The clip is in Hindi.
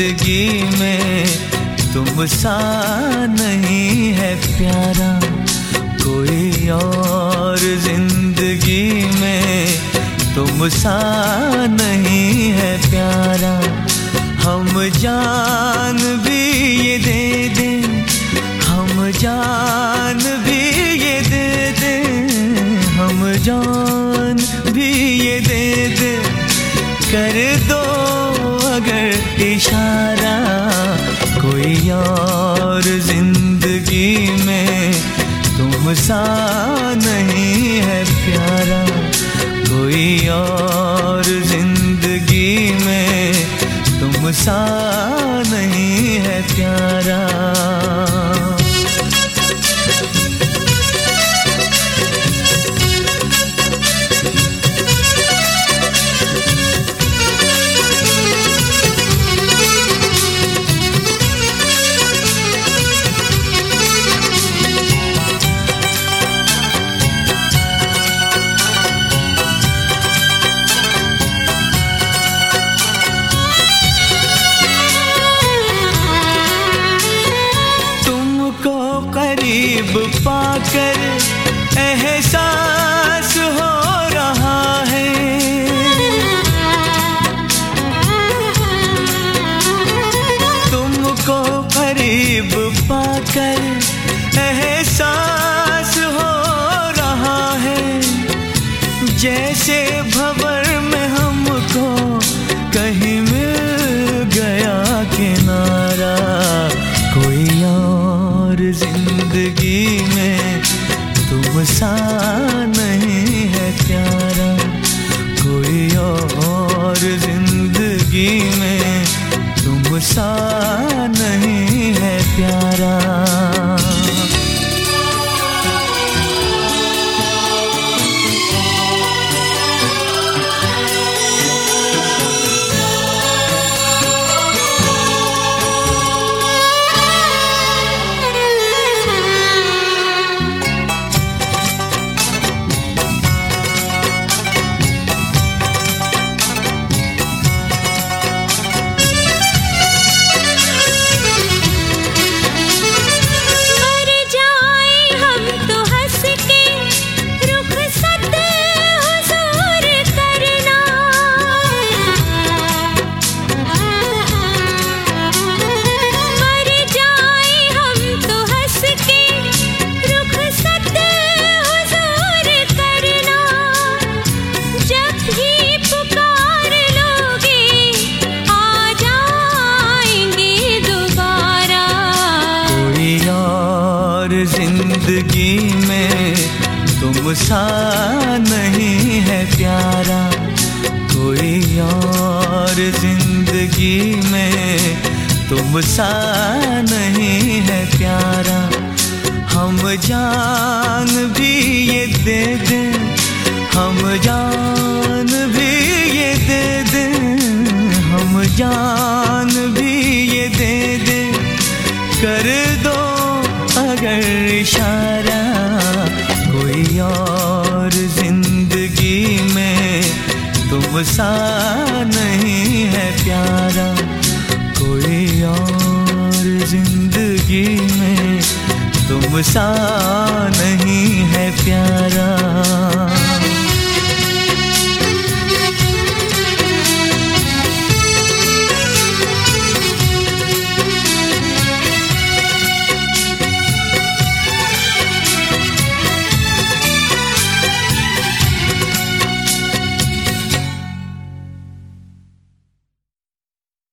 जिंदगी में तुम सा नहीं है प्यारा, कोई और जिंदगी में तुम सा नहीं है प्यारा। हम जान भी ये दे दें, हम जान भी ये दे दें, हम जान भी ये दे दें, कर दो अगर इशारा। कोई और जिंदगी में तुम सा नहीं है प्यारा, कोई और जिंदगी में तुम सा नहीं है प्यारा। करीब पाकर एहसास हो रहा है, तुमको करीब पाकर एहसास हो रहा है, जैसे भंवर में हमको कहीं मिल गया किनारा। कोई और जिंदगी में तुम सा नहीं है प्यारा, कोई और जिंदगी में तुम सा नहीं है प्यारा। जिंदगी में तुम सा नहीं है प्यारा, कोई और जिंदगी में तुम सा नहीं है प्यारा। हम जान भी ये दे दें, हम जान भी ये दे दें, हम जान भी ये दे दें, कर दो अगर इशारा। कोई और जिंदगी में तुम सा नहीं है प्यारा, कोई और जिंदगी में तुम सा नहीं है प्यारा।